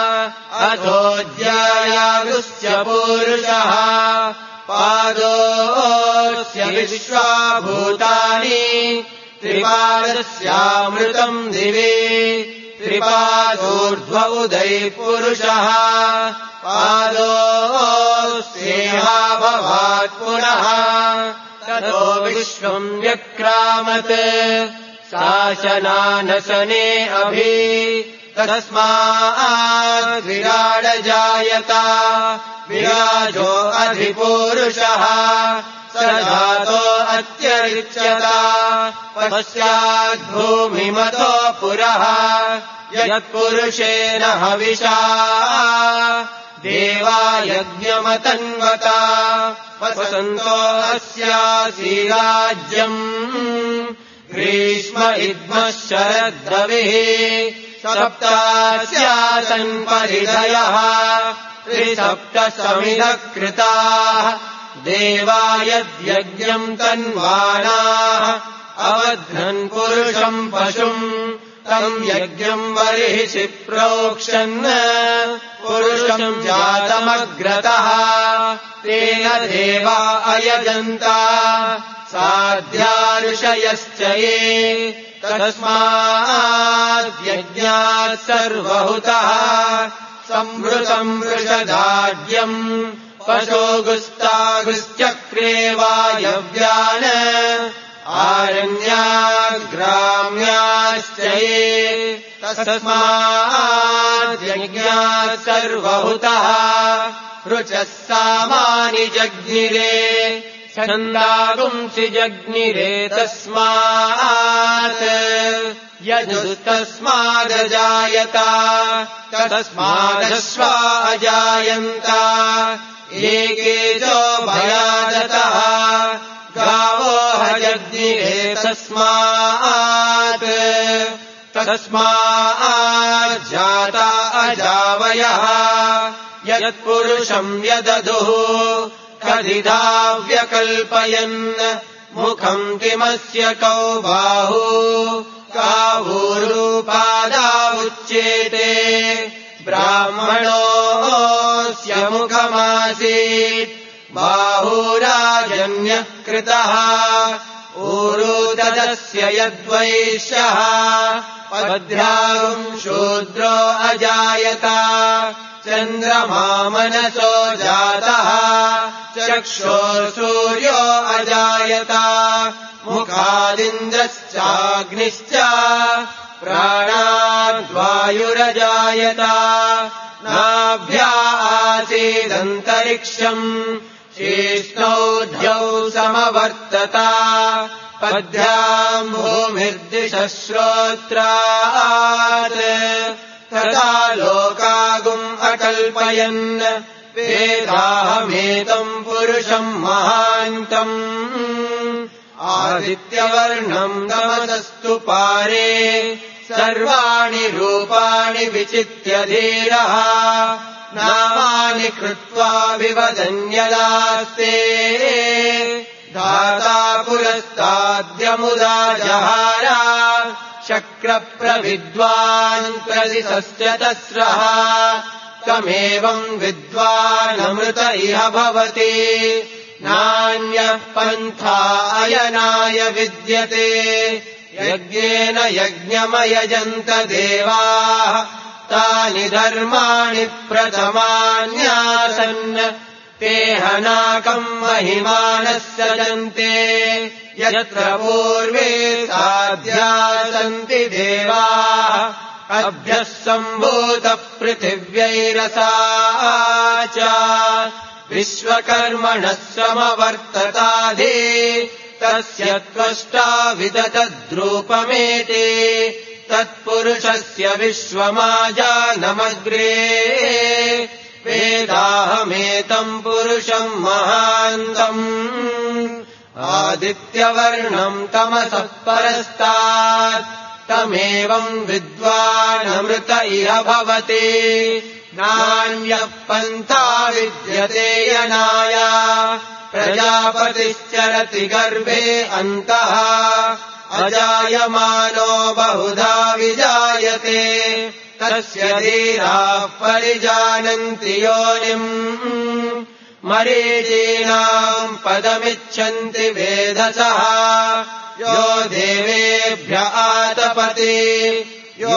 अथोऽध्यायागुस्य पूरुषः पादोऽस्य विश्वाभूतानि त्रिपादस्यामृतम् दिवि त्रिपादोर्ध्व उदयः पुरुषः पादोऽस्येहाभवात् पुनः ततो विश्वम् व्यक्रामत् शासनानशने अभि तस्मात् विराडजायत विराजो अधिपूरुषः स जातो अत्यरिच्यत पश्चाद्भूमिमतो पुरः यत्पुरुषेण हविषा देवा यज्ञमतन्वता वसन्तो अस्यासीराज्यम् ग्रीष्म इद्मः शरद्रविः सप्तास्यासन् परिधयः त्रिसप्तसमिधः कृताः देवा यद्यज्ञम् तन्वानाः अवध्नन् पुरुषम् पशुम् तम् यज्ञम् बर्हिषि प्रोक्षन् पुरुषम् जातमग्रतः तेन देवा अयजन्त साध्या ऋषयश्च ये तस्माद्यज्ञात् सर्वहुतः संवृतम् वृषदाड्यम् पशोगुस्तागुश्चक्रे वायव्यान् आरण्याग्राम्याश्च ये तस्माद्यज्ञात् सर्वहुतः ऋचः सामानि जज्ञिरे छन्दागुंसि जज्ञिरे तस्मात् यजुस्तस्मादजायत तस्मादश्वा अजायन्त एकेजो भयादतः गावो हजज्ञिरे तस्मात् तस्माज्जाता अजावयः यत्पुरुषम् यदधुः कदिधा व्यकल्पयन् मुखम् किमस्य कौ बाहु कावूरूपादा उच्येते ब्राह्मणोऽस्य मुखमासीत् बाहुराजन्यः कृतः ऊरुददस्य यद्वैश्यः पद्भ्याम् शूद्रो अजायत चन्द्रमा मनसो जातः चक्षुः सूर्यो अजायत मुखादिन्द्रश्चाग्निश्च प्राणाद्वायुरजायत नाभ्या आसीदन्तरिक्षम् शीर्ष्णौ द्यौ समवर्तत पद्भ्याम् भूमिर्दिशः श्रोत्रात् तथा लोकागुम् अकल्पयन् वेदाहमेतम् पुरुषम् महान्तम् आदित्यवर्णम् तमसस्तु पारे सर्वाणि रूपाणि विचित्य धीरः नामानि कृत्वा विवदन्यदास्ते धाता पुरस्ताद्यमुदा जहार शक्रप्रविद्वान् प्रदिशश्च तस्रः तमेवम् विद्वानमृत इह भवति नान्यः पन्था अयनाय विद्यते यज्ञेन यज्ञमयजन्त देवाः तानि धर्माणि प्रथमान्यासन् ते हनाकम् महिमानः सजन्ते यत्र पूर्वे साध्या सन्ति देवाः अभ्यः सम्भूतः पृथिव्यैरसा च विश्वकर्मणः समवर्तताधे तस्य त्वष्टा विदधद्रूपमेते तत्पुरुषस्य विश्वमाजानमग्रे वेदाहमेतम् पुरुषम् महान्तम् आदित्यवर्णम् तमसः परस्तात् तमेवम् विद्वानमृत इह भवति नान्यः पन्था विद्यते यनाय प्रजापतिश्चरति गर्भे अन्तः अजायमानो बहुधा विजायते तस्य धीराः परिजानन्ति योनिम् मरीचीनाम् पदमिच्छन्ति वेधसः यो देवेभ्य आतपति यो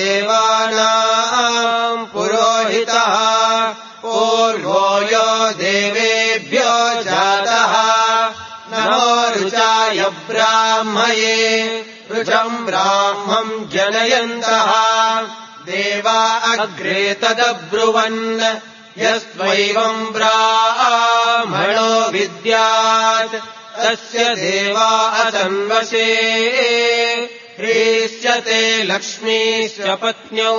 देवानाम् पुरोहितः पूर्वो यो देवेभ्यो जातः नमो ऋचाय ब्राह्मये ऋचम् ब्राह्मम् जनयन्तः देवा अग्रे तदब्रुवन् यस्त्वैवम् ब्राह्मणो विद्यात् तस्य देवा असन्वशे ह्रीष्यते लक्ष्मीश्च पत्न्यौ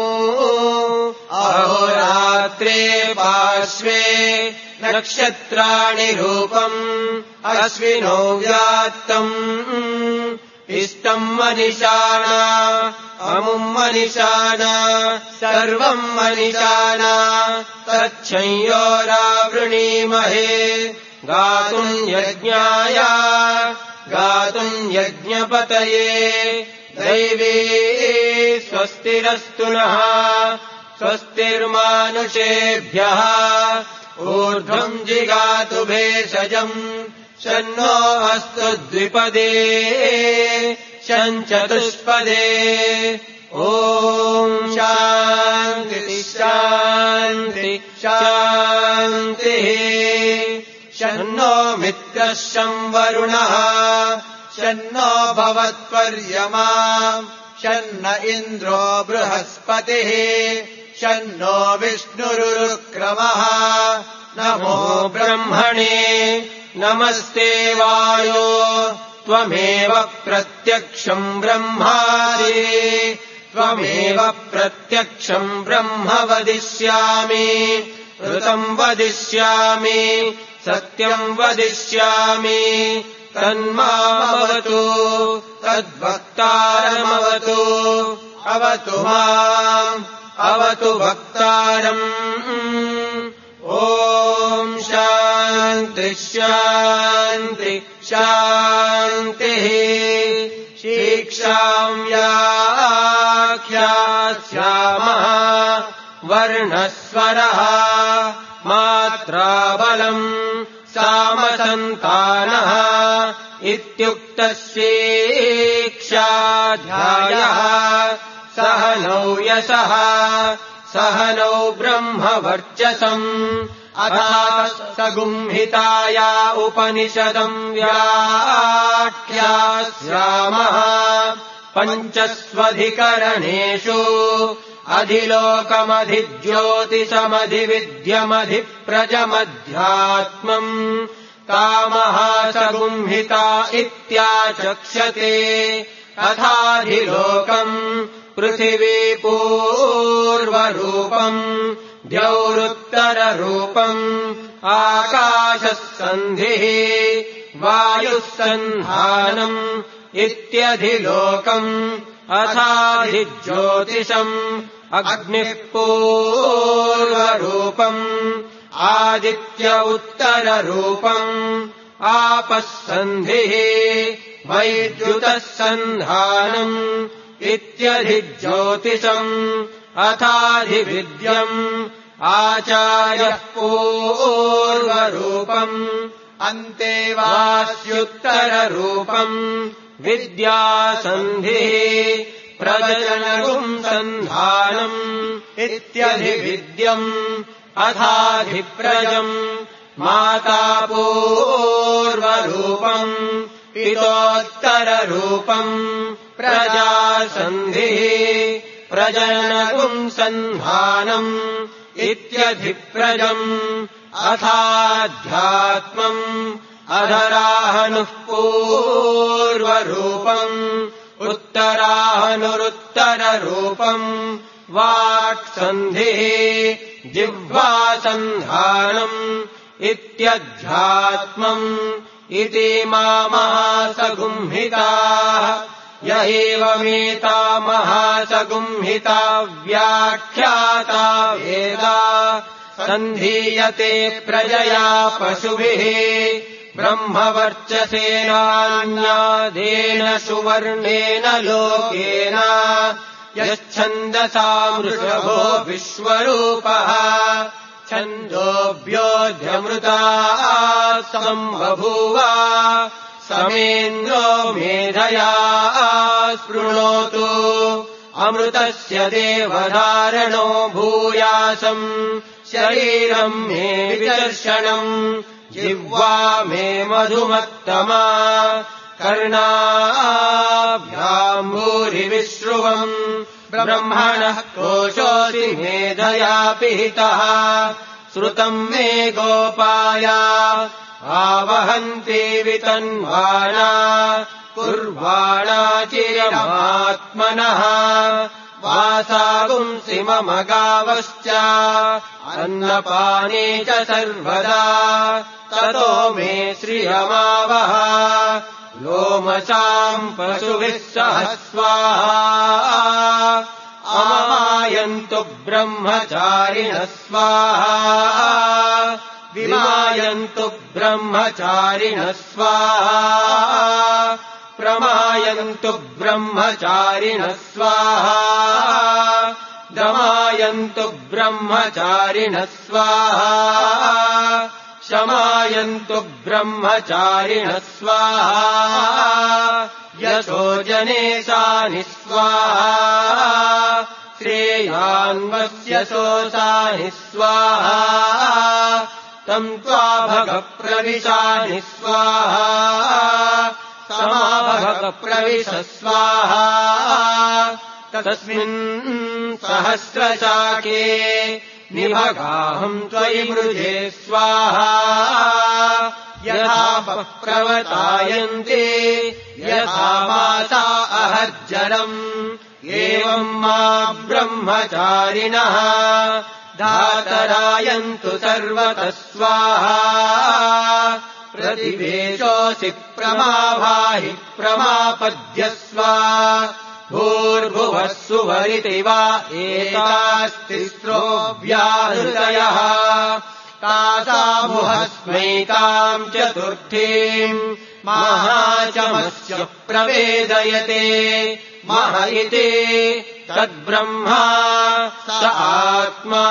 अहोरात्रे पार्श्वे नक्षत्राणि रूपम् अश्विनौ व्यात्तम् इष्टम् मनिषाणा अमुम् मनिषाणा सर्वम् मनिषाणा तच्छंयोरावृणीमहे गातुम् यज्ञाय गातुम् यज्ञपतये दैवी स्वस्तिरस्तु नः स्वस्तिर्मानुषेभ्यः ऊर्ध्वम् जिगातु भेषजम् शन्नो अस्तु द्विपदे शञ्चतुष्पदे ॐ शान्ति शान्ति शान्तिः शन्नो मित्रः शं वरुणः शन्नो भवत्वर्यमा शन्न इन्द्रो बृहस्पतिः शन्नो विष्णुरुक्रमः नमो ब्रह्मणे नमस्ते वायो त्वमेव प्रत्यक्षम् ब्रह्मादि त्वमेव प्रत्यक्षम् ब्रह्म वदिष्यामि ऋतम् वदिष्यामि सत्यम् वदिष्यामि तन्मामवतु तद्वक्तारमवतु अवतु माम् अवतु वक्तारम् ॐ शान्ति शान्ति शान्तिः शिक्षाम् व्याख्यास्यामः वर्णस्वरः मात्राबलम् सामसन्तानः इत्युक्तः शिक्षाध्यायः सहनौ यशः सहनौ ब्रह्मवर्चसम् अथासगुंहिताया उपनिषदम् व्याख्यास्यामः पञ्चस्वधिकरणेषु अधिलोकमधिज्योतिषमधिविद्यमधिप्रजमध्यात्मम् कामः सगुंहिता इत्याचक्षते अथाधिलोकम् पृथिवी पूर्वरूपम् द्यौरुत्तररूपम् आकाशः सन्धिः वायुः सन्धानम् इत्यधिलोकम् अथाधिज्योतिषम् अग्निः पूर्वरूपम् आदित्य उत्तररूपम् आपः सन्धिः वैद्युतः सन्धानम् इत्यधिज्योतिषम् अथाधिविद्यम् आचार्यः पूर्वरूपम् अन्तेवास्युत्तररूपम् विद्यासन्धिः प्रजनगुम् सन्धानम् इत्यधिविद्यम् अथाधिप्रजम् माता पूर्वरूपम् पितोत्तररूपम् प्रजासन्धिः प्रजनगुम् सन्धानम् इत्यधिप्रजम् अथाध्यात्मम् अधराहनुः पूर्वरूपम् उत्तराहनुरुत्तररूपम् वाक्सन्धिः जिह्वासन्धानम् इत्यध्यात्मम् इति महासगुंहिताः य एवमेता महासगुंहिता व्याख्याता वेदा सन्धीयते प्रजया पशुभिः ब्रह्मवर्चसेनान्यादेन सुवर्णेन लोकेन यच्छन्दसा वृषभो विश्वरूपः छन्दोभ्योऽध्यमृता सम्बभूव समेन्द्रो मेधया स्पृणोतु अमृतस्य देवधारणो भूयासम् शरीरम् मे विदर्शनम् जिह्वा मे मधुमत्तमा कर्णाभ्याम् भूरिविश्रुवम् ब्रह्मणः कोशोऽसि मेधया पिहितः श्रुतम् मे गोपाया आवहन्ति वितन्वाना कुर्वाणा चिरमात्मनः वासागुंसि मम गावश्च अन्नपाने च सर्वदा ततो मे श्रियमावह लोमसाम् पशुभिः सह स्वाहा अमायन्तु ब्रह्मचारिणः स्वाहा विमायन्तु ब्रह्मचारिणः स्वाहा प्रमायन्तु ब्रह्मचारिणः स्वाहा दमायन्तु ब्रह्मचारिणः स्वाहा शमायन्तु ब्रह्मचारिणः स्वाहा यशो जनेशानि स्वाहा श्रेयान्वस्य सोऽसानि स्वाहा तम् त्वा भगप्रविशानि स्वाहा समाभगप्रविश स्वाहा तस्मिन् सहस्रशाके निभगाहम् त्वयि मृजे स्वाहा यथा प्रवतायन्ते यथा वासा अहज्जलम् एवम् मा ब्रह्मचारिणः धातरायन्तु सर्वतः स्वाहा प्रतिवेशोऽसि प्रमाभाहि प्रमापद्यस्व भूर्भुवः सुवरिति वा एतास्तिस्रो व्याहृतयः तासामुहस्मैताम् चतुर्थीम् महाचमस्य प्रवेदयते मह इति तद्ब्रह्मा स आत्मा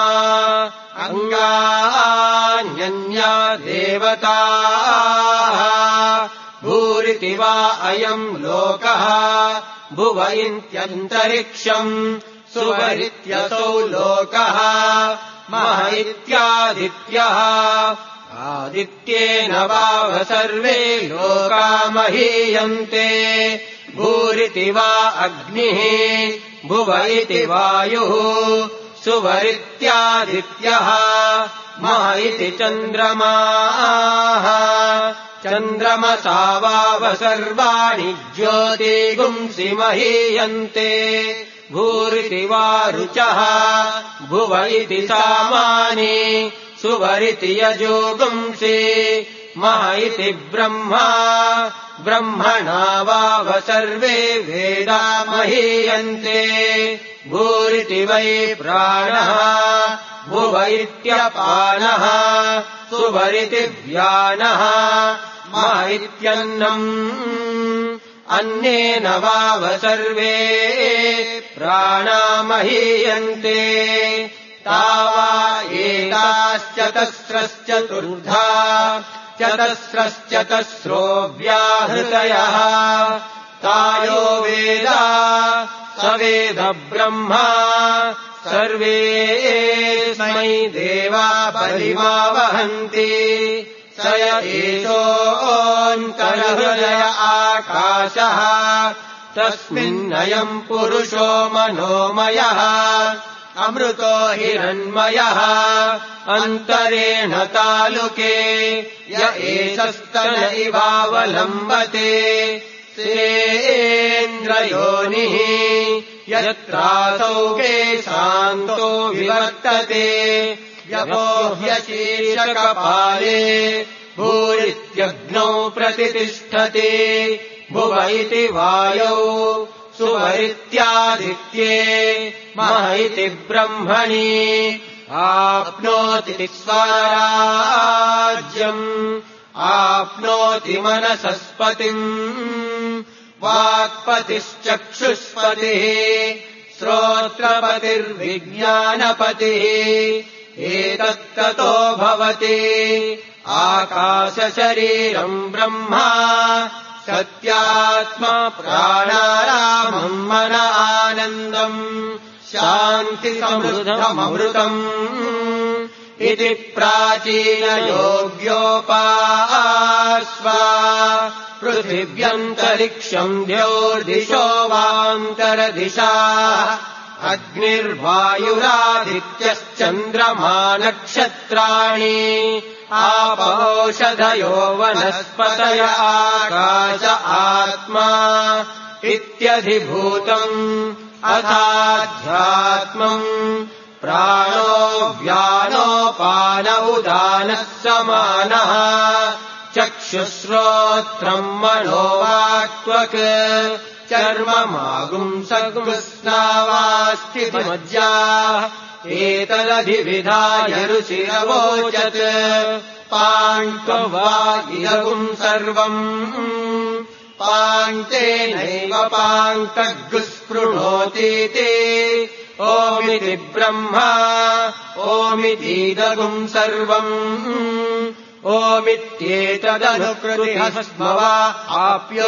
अङ्गान्यन्या देवताः भूरिति वा अयम् लोकः भुव इत्यन्तरिक्षम् सुवरित्यसौ लोकः मह इत्यादित्यः आदित्येन वाव सर्वे लोका महीयन्ते भूरिति वा अग्निः भुव इति वायुः सुवरित्यादित्यः मह इति चन्द्रमाः चन्द्रमसा वाव सर्वाणि ज्योतिगुंसि महीयन्ते भूरिति वा रुचः भुव इति सामानि सुवरिति यजोगुंसि मह इति ब्रह्मा ब्रह्मणा वाव सर्वे वेदा महीयन्ते भूरिति वै प्राणः भुव इत्यपानः सुवरिति व्यानः मह इत्यन्नम् अन्नेन वाव सर्वे प्राणा महीयन्ते तावा एताश्चतस्रश्चतुर्धा चतस्रश्चतस्रो व्याहृतयः तायो वेदा स वेद ब्रह्मा सर्वेऽस्मै देवा परिमावहन्ति स य एषोऽन्तर्हृदय आकाशः तस्मिन्नयम् पुरुषो मनोमयः अमृतो हिरण्मयः अन्तरेण तालुके य एतस्तन इवावलम्बते सेन्द्रयोनिः यत्रासौ केशान्तो विवर्तते व्यपोह्यशीर्षकपाले भूरित्यग्नौ प्रतितिष्ठते भुव इति वायौ सुवरित्यादित्ये मह इति ब्रह्मणि आप्नोति स्वराज्यम् आप्नोति मनसस्पतिम् वाक्पतिश्चक्षुष्पतिः श्रोत्रपतिर्विज्ञानपतिः एतत्ततो भवति आकाशशरीरम् ब्रह्मा सत्यात्मा प्राणारामम् मन आनन्दम् शान्तिसमृद्धममृतम् इति प्राचीनयोग्योपास्वा पृथिव्यन्तरिक्षम् द्योर्दिशो वान्तरदिशा अग्निर्वायुरादित्यश्चन्द्रमा नक्षत्राणि आपौषधयो वनस्पतय आकाश आत्मा इत्यधिभूतम् अथाध्यात्मम् प्राणो व्यानोपान उदानः समानः चक्षुश्रोत्रम् मनोवाक्त्वक् चर्ममागुंसगुंस्नावास्थितिमज्जा एतदधिविधाय रुचिरवोचत् पाण्त्ववा इदगुम् सर्वम् पाङ्क्तेनैव पाङ्क्तग्गुस्पृणोतीति ओमिति ब्रह्मा ओमितीदगुम् सर्वम् ओमित्येतदनुकृतिहस्म वा आप्यो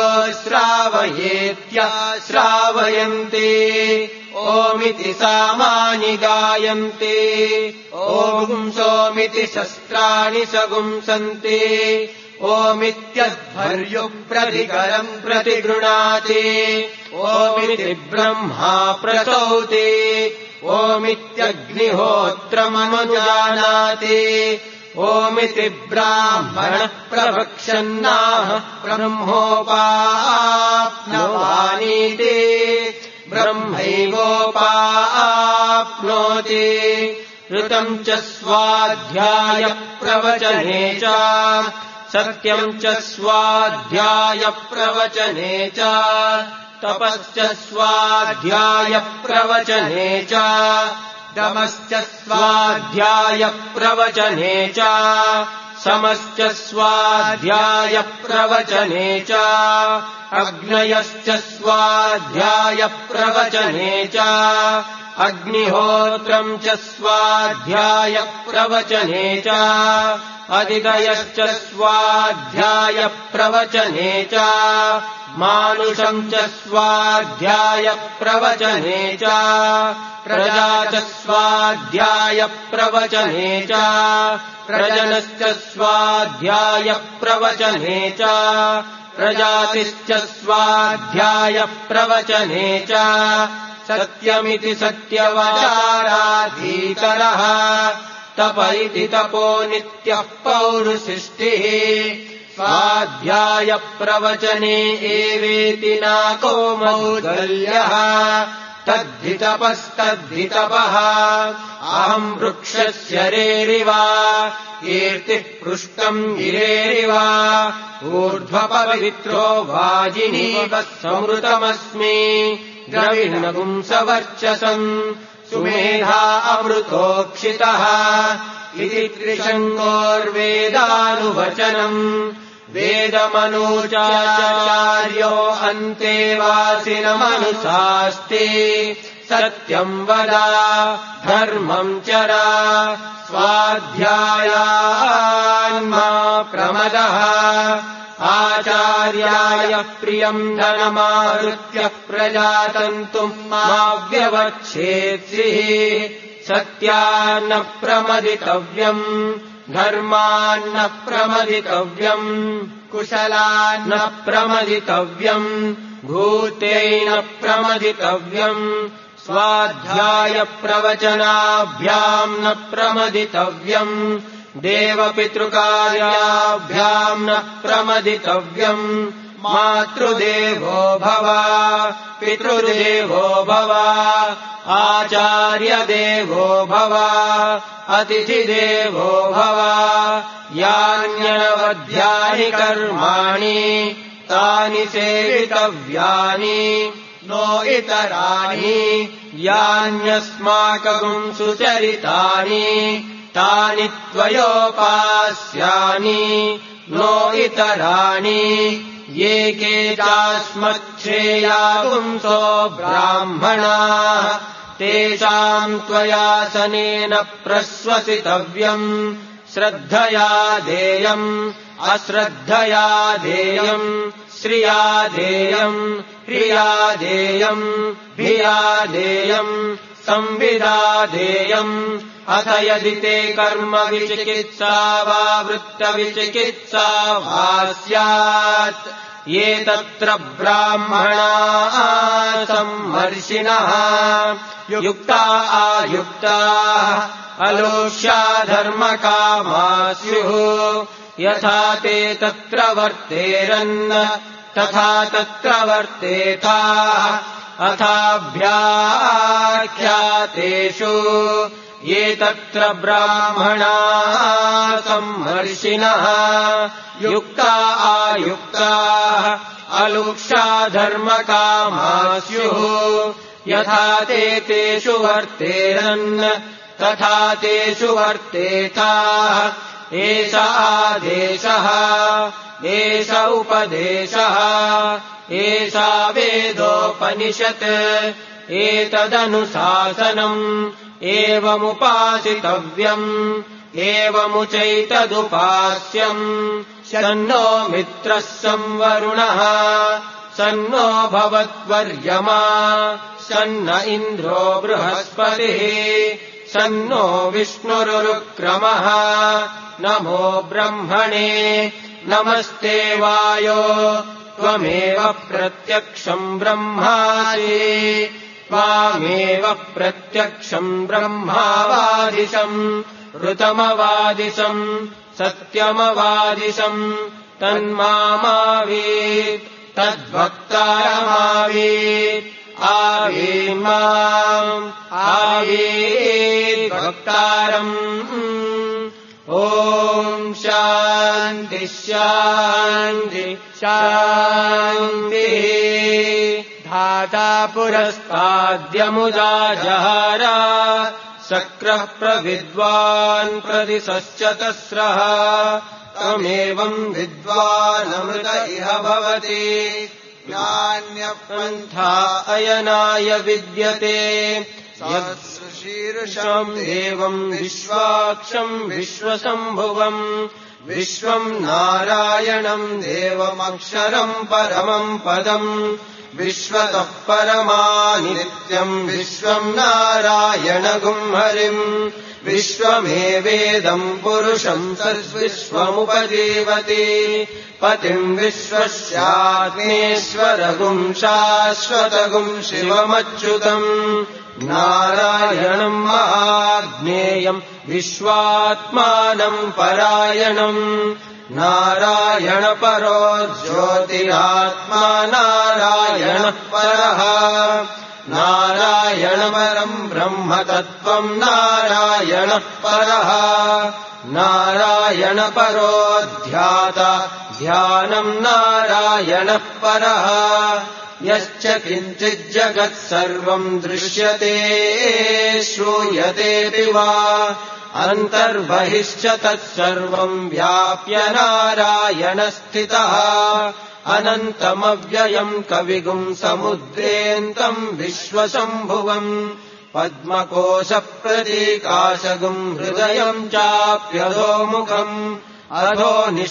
श्रावयेत्याश्रावयन्ति ओमिति सामानि गायन्ति ओगुंसोमिति शस्त्राणि सगुंसन्ति ओमित्यध्वर्युप्रतिकरम् प्रतिगृणाति ओमिति ब्रह्मा प्रसौति ओमित्यग्निहोत्रमनुजानाति ओमिति ब्राह्मणः प्रवक्षन्नाह ब्रह्मोपाप्नवानीति ब्रह्मैवोपाप्नोति ऋतम् च स्वाध्याय प्रवचने च सत्यम् च स्वाध्याय प्रवचने च तपश्च स्वाध्याय प्रवचने च दमश्च स्वाध्याय प्रवचने च समश्च स्वाध्याय प्रवचने च अग्नयश्च स्वाध्याय प्रवचने च अग्निहोत्रम् च स्वाध्याय प्रवचने च अधिदयश्च स्वाध्याय प्रवचने च मानुषम् च स्वाध्याय प्रवचने च प्रजा च स्वाध्याय प्रवचने च प्रजनश्च स्वाध्याय प्रवचने च प्रजातिश्च स्वाध्याय प्रवचने च सत्यमिति सत्यवचाराधीकरः तप इति तपो नित्यः पौरुषिष्टिः स्वाध्याय प्रवचने एवेति नाको मौद्गल्यः तद्धि तपस्तद्धि तपः अहम् वृक्षस्य रेरिव कीर्तिः पृष्टम् गिरेरिव ऊर्ध्वपवित्रो वाजिनीवः समृतमस्मि द्रविणपुंसवर्चसम् सुमेधा अमृतोक्षितः इति त्रिशङ्गोर्वेदानुवचनम् वेदमनूचाचार्यो अन्तेवासिनमनुशास्ति सत्यम् वद धर्मम् चर स्वाध्यायान्मा प्रमदः आचार्याय प्रियम् धनमाहृत्य प्रजातन्तुम् मा व्यवच्छेत्सिः सत्यान्न प्रमदितव्यम् धर्मान्न प्रमदितव्यम् कुशलान्न प्रमदितव्यम् भूतैन प्रमदितव्यम् स्वाध्यायप्रवचनाभ्याम् न प्रमदितव्यम् देवपितृकार्याभ्याम् न प्रमदितव्यम् मातृदेवो भव पितृदेवो भव आचार्यदेवो भव अतिथिदेवो भव यान्यनवद्यानि कर्माणि तानि सेवितव्यानि नो इतराणि यान्यस्माकम् सुचरितानि तानि त्वयोपास्यानि नो इतराणि ये के चास्मच्छ्रेया पुंसो ब्राह्मणाः तेषाम् त्वयासनेन प्रश्वसितव्यम् श्रद्धया देयम् अश्रद्धया देयम् श्रिया देयम् प्रिया देयम् भिया देयम् संविदा देयम् अथ यदि ते कर्म विचिकित्सा वा वृत्तविचिकित्सा वा स्यात् ये तत्र ब्राह्मणाः सम्मर्षिणः युक्ता आयुक्ताः अलोष्या धर्मकामा स्युः यथा ते तत्र वर्तेरन् तथा तत्र वर्तेताः अथाभ्याख्यातेषु ये तत्र ब्राह्मणाः सम्मर्षिणः युक्ता आयुक्ताः अलोष्या धर्मकामा स्युः यथा ते तेषु वर्तेरन् तथा तेषु वर्तेताः एष आदेशः एष उपदेशः एषा वेदोपनिषत् एतदनुशासनम् एवमुपासितव्यम् एवमुचैतदुपास्यम् शन्नो मित्रः संवरुणः शन्नो भवत्वर्यमा शन्न इन्द्रो बृहस्पतिः शन्नो विष्णुरुक्रमः नमो ब्रह्मणे नमस्ते वायो त्वमेव प्रत्यक्षम् ब्रह्मासि त्वामेव प्रत्यक्षम् ब्रह्मावादिशम् ऋतमवादिशम् सत्यमवादिशम् तन्मामावीत् तद्भक्तारमावीत् आवीर्माम् आवीत् भक्तारम् ॐ शान्ति शान्ति शान्तिः धाता पुरस्ताद्यमुदा जहार शक्रः प्रविद्वान् प्रदिशश्च तस्रः तमेवम् विद्वानमृत इह भवति ज्ञान्यपन्था अयनाय विद्यते यत्शीर्षम् एवम् विश्वाक्षम् विश्वसम्भुवम् विश्वम् नारायणम् देवमक्षरम् परमम् पदम् विश्वतः परमानित्यम् विश्वम् नारायणगुम् हरिम् विश्वमेवेदम् पुरुषम् तद्विश्वमुपजीवति पतिम् विश्वस्याग्नेश्वरगुम् शाश्वतगुम् शिवमच्युतम् नारायणम् महाज्ञेयम् विश्वात्मानम् परायणम् नारायणपरो ज्योतिरात्मा नारायणः परः नारायणपरम् ब्रह्मतत्त्वम् नारायणः परः नारायणपरो ध्याता ध्यानम् नारायणः परः यश्च किञ्चिज्जगत् सर्वम् दृश्यते श्रूयतेऽपि वा अन्तर्बहिश्च तत्सर्वम् व्याप्य नारायणस्थितः अनन्तमव्ययम् कविगुम् समुद्रेऽन्तम् विश्वशम्भुवम् पद्मकोशप्रतीकाशगुम् हृदयम् चाप्यधोमुखम् अधो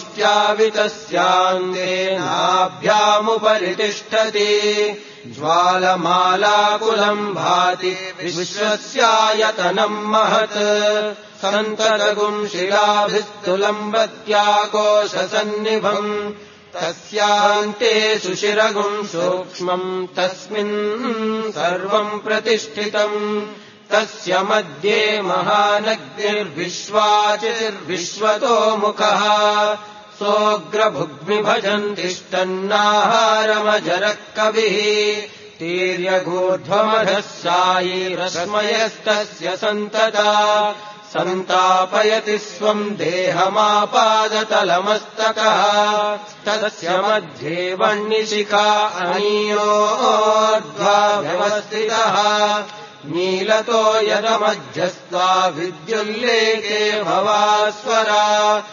निश्चावितस्यान्तेनाभ्यामुपरि तिष्ठति ज्वालमालाकुलम् भाति विश्वस्यायतनम् महत् सन्ततगुम् शिलाभिस्तुलम्बत्याकोशसन्निभम् तस्यान्ते सुशिरगुम् सूक्ष्मम् तस्मिन् सर्वम् प्रतिष्ठितम् तस्य मध्ये महानग्निर्विश्वाचिर्विश्वतो मुखः सोऽग्रभुग्मिभजन् तिष्ठन्नाहारमजरः कविः तीर्यगूर्ध्वमधः सायिरश्मयस्तस्य सन्तता सन्तापयति स्वम् देहमापादतलमस्तकः तस्य मध्ये वह्निशिखा अनीयोर्ध्वा व्यवस्थितः नीलतो यदमध्यस्था विद्युल्लेखे भवास्वरा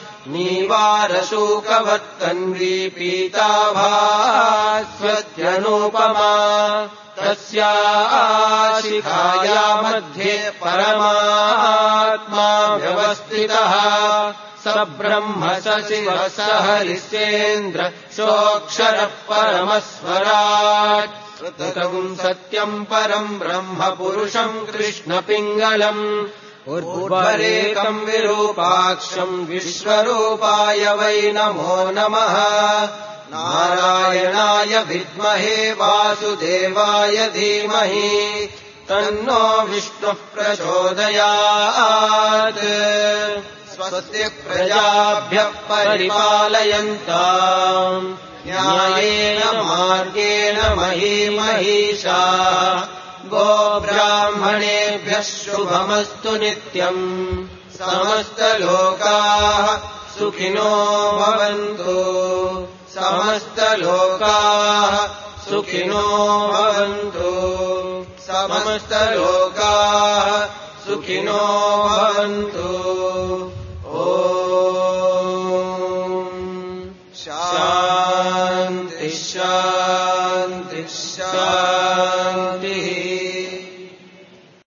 नीवारशूकवत्तन्वी पीताभास्वत्यनूपमा तस्या शिखाया मध्ये परमात्मा व्यवस्थितः स ब्रह्म स शिवः स हरिश्चेन्द्र सोऽक्षरः परमस्वराट् ऋतम् सत्यम् परम् ब्रह्म पुरुषम् कृष्णपिङ्गलम् उर्वरेकम् विरूपाक्षम् विश्वरूपाय वै नमो नमः नारायणाय विद्महे वासुदेवाय धीमहि तन्नो विष्णुः प्रचोदयात् स्वस्ति प्रजाभ्यः परिपालयन्ताम् न्यायेन मार्गेण महीमहीषा गोब्राह्मणेभ्यः शुभमस्तु नित्यम् समस्तलोकाः सुखिनो भवन्तु समस्तलोकाः सुखिनो भवन्तु समस्तलोकाः सुखिनो भवन्तु।